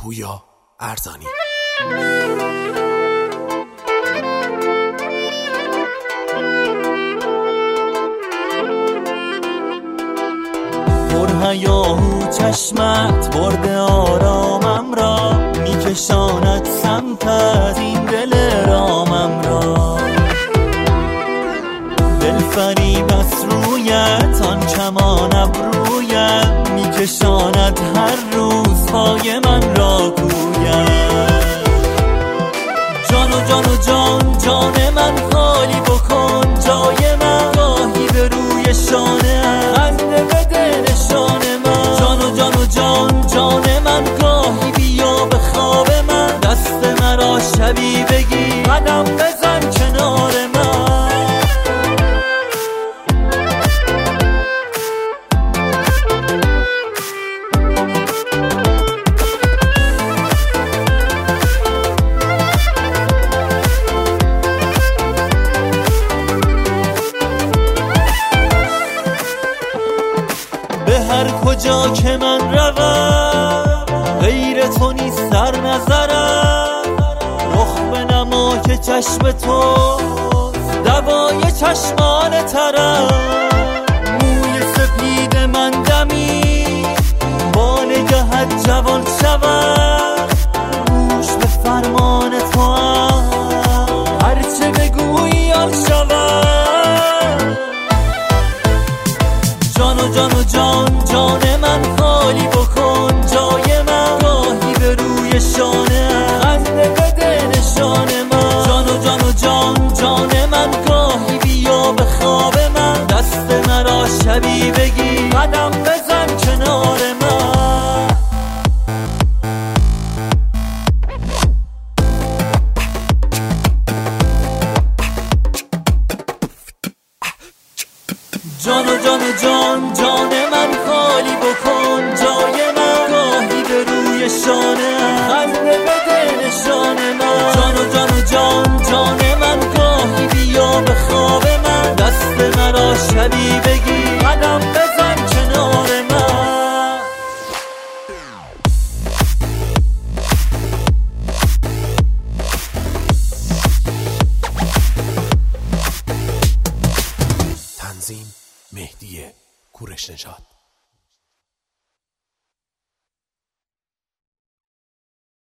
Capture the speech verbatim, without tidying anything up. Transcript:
پویا ارزانی. پرهیاهو چشمت برده آرامم را، میکشاند سمت از این دل رامم را. دلفریب از رویت آن کمان ابرویت، میکشاند هر روز پای من را گوید. جان و جان و جان جان من خالی بکن جای من، گاهی به روی شانه خنده بده نشان من. جان و جان و جان جان من گاهی بیا به خواب من، دست مرا شبی بگی قدم بزن کنار من. به هر کجا که من روم غیر تو نیست در نظرم، رخ به نما که چشم تو دوای چشمان ترم. موی سپید من دمی با نگهت جوان شود، گوش به فرمان تو هم هرچه بگویی آن شود. جان و جان و جان جان من خالی بکن جای من، گاهی به روی شانه خنده بده نشان من. جان و جان و جان جان من گاهی بیا به خواب من، دست مرا شبی بگی قدم بزن کنار من. جان و جان و جان جان من خالی بکن جای من، گاهی به روی شانه خنده بده نشان من. جان و جان و جان جان من گاهی بیا به خواب من، دست مرا شبی بگی قدم بزن کنار من. تنظیم مهدی کوروش نژاد.